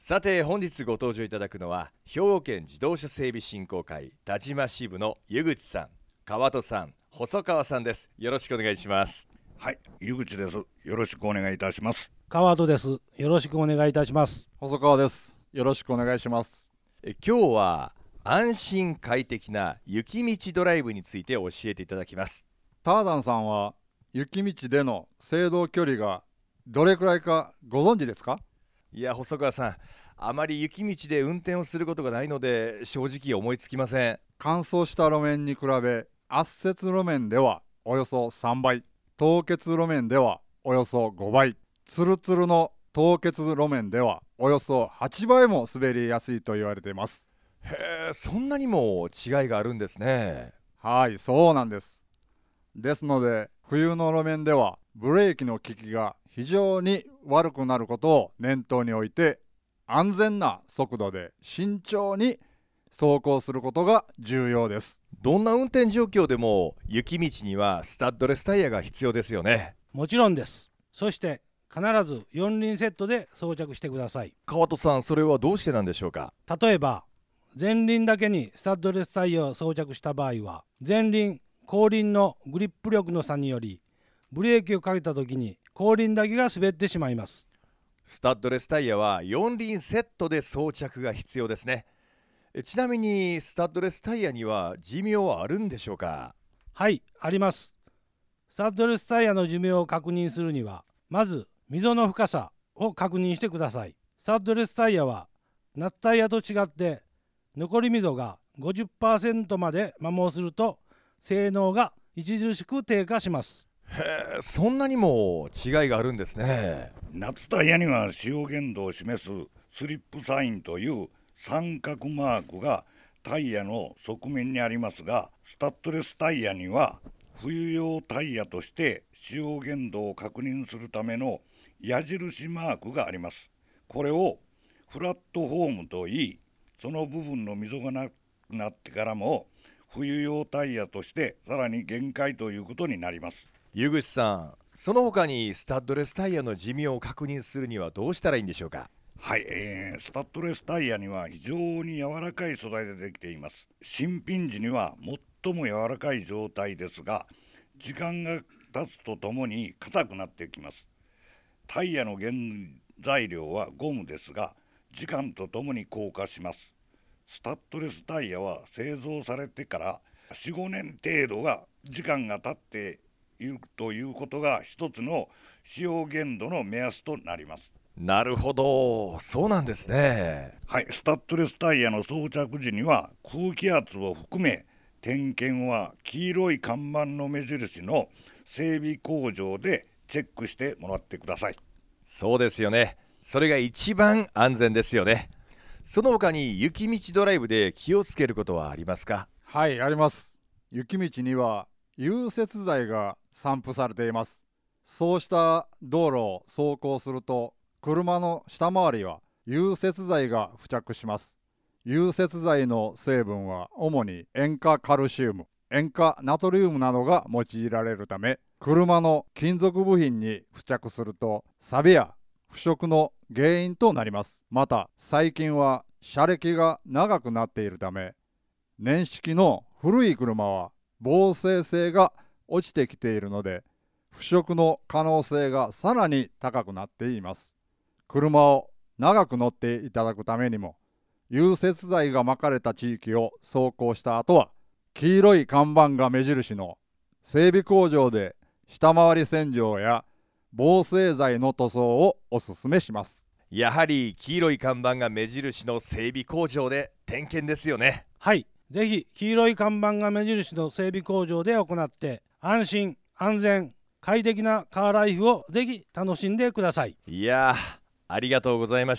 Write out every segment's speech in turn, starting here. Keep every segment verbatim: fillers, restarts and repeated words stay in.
さて本日ご登場いただくのは兵庫県自動車整備振興会田島支部の湯口さん、川戸さん、細川さんです。よろしくお願いします。 はい、湯口です。よろしくお願いいたします。 川戸です。よろしくお願いいたします。 細川です。よろしくお願いします。 え今日は安心快適な雪道ドライブについて教えていただきます。 ターダンさんは雪道での制動距離がどれくらいかご存知ですか？ いや細川さん、あまり雪道で運転をすることがないので正直思いつきません。 乾燥した路面に比べ圧雪路面ではおよそさんばい、凍結路面ではおよそごばい、ツルツルの凍結路面ではおよそはちばいも滑りやすいと言われています。 へえ、そんなにも違いがあるんですね。 はい、そうなんです。ですので冬の路面ではブレーキの効きが非常に悪くなることを念頭に置いて、安全な速度で慎重に走行することが重要です。 どんな運転状況でも雪道にはスタッドレスタイヤが必要ですよね。 もちろんです。そして必ず四輪セットで装着してください。 川戸さん、それはどうしてなんでしょうか？ 例えば前輪だけにスタッドレスタイヤを装着した場合は、前輪後輪のグリップ力の差によりブレーキをかけた時に後輪だけが滑ってしまいます。 スタッドレスタイヤは四輪セットで装着が必要ですね。えちなみにスタッドレスタイヤには寿命はあるんでしょうか？ はい、あります。スタッドレスタイヤの寿命を確認するには、まず溝の深さを確認してください。スタッドレスタイヤは夏タイヤと違って残り溝が ごじゅっパーセント まで摩耗すると性能が著しく低下します。 へえ、そんなにも違いがあるんですね。 夏タイヤには使用限度を示すスリップサインという三角マークがタイヤの側面にありますが、スタッドレスタイヤには冬用タイヤとして使用限度を確認するための矢印マークがあります。これをフラットフォームといい、その部分の溝がなくなってからも冬用タイヤとしてさらに限界ということになります。 湯口さん、その他にスタッドレスタイヤの寿命を確認するにはどうしたらいいんでしょうか？ はい、えー、スタッドレスタイヤには非常に柔らかい素材でできています。新品時には最も柔らかい状態ですが、時間が経つとともに硬くなってきます。タイヤの原材料はゴムですが、時間とともに硬化します。スタッドレスタイヤは製造されてからよん、ごねん程度が時間が経っているということが一つの使用限度の目安となります。 なるほど、そうなんですね。 はい、スタッドレスタイヤの装着時には空気圧を含め、点検は黄色い看板の目印の整備工場でチェックしてもらってください。 そうですよね。それが一番安全ですよね。その他に雪道ドライブで気をつけることはありますか？ はい、あります。雪道には融雪剤が散布されています。そうした道路を走行すると、車の下回りは融雪剤が付着します。融雪剤の成分は主に塩化カルシウム、塩化ナトリウムなどが用いられるため、車の金属部品に付着すると錆や腐食の原因となります。また最近は車歴が長くなっているため、年式の古い車は防水性が落ちてきているので、腐食の可能性がさらに高くなっています。車を長く乗っていただくためにも、融雪剤がまかれた地域を走行した後は、黄色い看板が目印の整備工場で下回り洗浄や防水剤の塗装をおすすめします。 やはり黄色い看板が目印の整備工場で点検ですよね。 はい、ぜひ黄色い看板が目印の整備工場で行って安心安全快適なカーライフをぜひ楽しんでください。 いやー、ありがとうございました。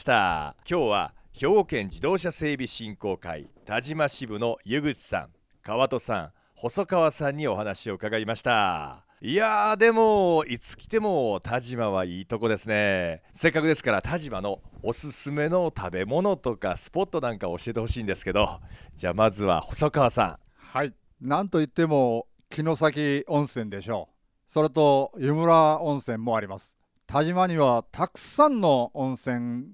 今日は兵庫県自動車整備振興会田島支部の湯口さん、川戸さん、細川さんにお話を伺いました。いやー、でもいつ来ても田島はいいとこですね。せっかくですから田島のおすすめの食べ物とかスポットなんか教えてほしいんですけど、じゃあまずは細川さん。 はい、なんといっても城崎温泉でしょう。それと湯村温泉もあります。田島にはたくさんの温泉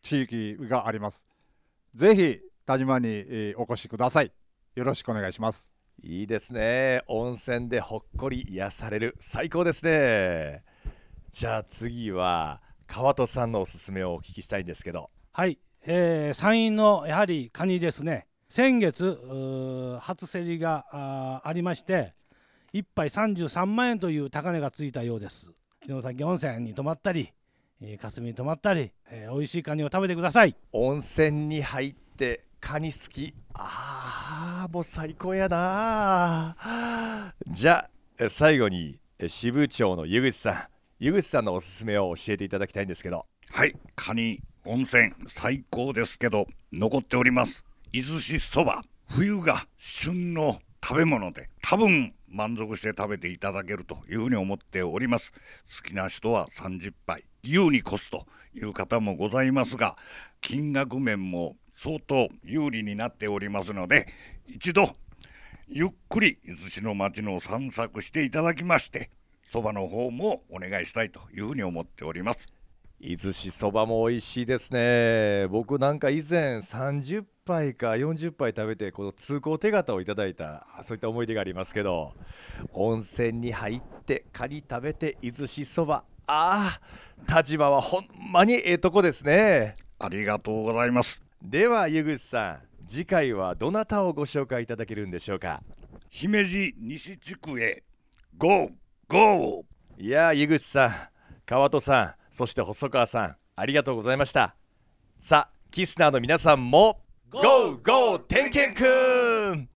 地域があります。ぜひ田島に、えーお越しください。よろしくお願いします。 いいですね。温泉でほっこり癒される、最高ですね。じゃあ次は川戸さんのおすすめをお聞きしたいんですけど。 はい、えー、山陰のやはりカニですね。先月うー初競りがあーありまして、いっぱいさんじゅうさんまんえんという高値がついたようです。城崎温泉に泊まったり、えー霞に泊まったり、えー、美味しいカニを食べてください。 温泉に入ってカニ好き、あーもう最高やな。じゃあ最後にえ支部長の湯口さん、湯口さんのおすすめを教えていただきたいんですけど。 はい、カニ温泉最高ですけど残っております伊豆しそば。冬が旬の食べ物で多分満足して食べていただけるというふうに思っております。好きな人はさんじゅっぱい優に越すという方もございますが、金額面も相当有利になっておりますので、一度ゆっくり伊豆市の町の散策していただきまして、そばの方もお願いしたいというふうに思っております。 伊豆市そばも美味しいですね。僕なんか以前さんじゅっぱいかよんじゅっぱい食べてこの通行手形をいただいた、そういった思い出がありますけど、温泉に入ってカニ食べて伊豆市そば、あー田島はほんまにええとこですね。 ありがとうございます。 では湯口さん、次回はどなたをご紹介いただけるんでしょうか。 姫路西地区へゴーゴー。 いやー湯口さん、川戸さん、そして細川さん、ありがとうございました。さあキスナーの皆さんもゴーゴー天健くん。